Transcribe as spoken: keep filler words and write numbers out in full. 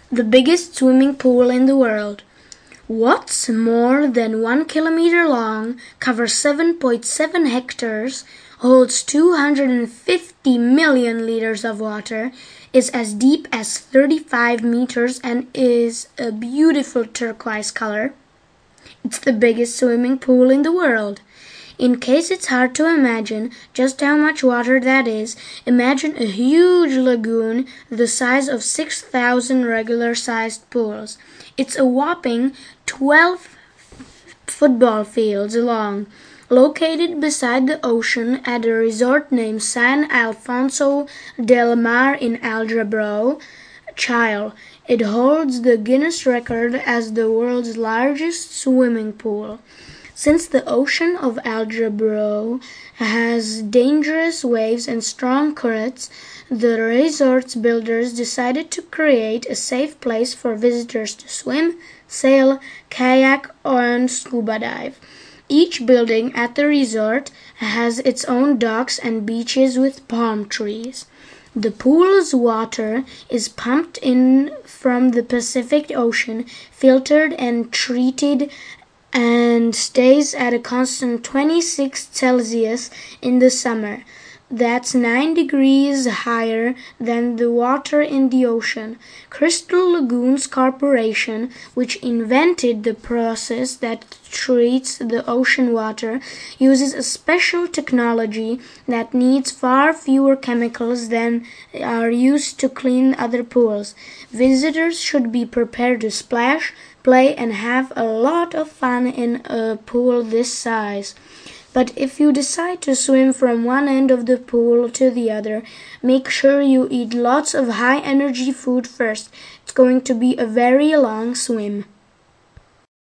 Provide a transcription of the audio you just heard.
The biggest swimming pool in the world. What's more than one kilometer long, covers seven point seven hectares, holds two hundred fifty million liters of water, is as deep as thirty-five meters, and is a beautiful turquoise color? It's the biggest swimming pool in the world. In case it's hard to imagine just how much water that is, imagine a huge lagoon the size of six thousand regular-sized pools. It's a whopping twelve football fields long, located beside the ocean at a resort named San Alfonso del Mar in Algebro, Chile. It holds the Guinness record as the world's largest swimming pool. Since the ocean of Algebro has dangerous waves and strong currents, the resort's builders decided to create a safe place for visitors to swim, sail, kayak, and scuba dive. Each building at the resort has its own docks and beaches with palm trees. The pool's water is pumped in from the Pacific Ocean, filtered and treated, and stays at a constant twenty-six Celsius in the summer. That's nine degrees higher than the water in the ocean. Crystal Lagoons Corporation, which invented the process that treats the ocean water, uses a special technology that needs far fewer chemicals than are used to clean other pools. Visitors should be prepared to splash, play, and have a lot of fun in a pool this size. But if you decide to swim from one end of the pool to the other, make sure you eat lots of high-energy food first. It's going to be a very long swim.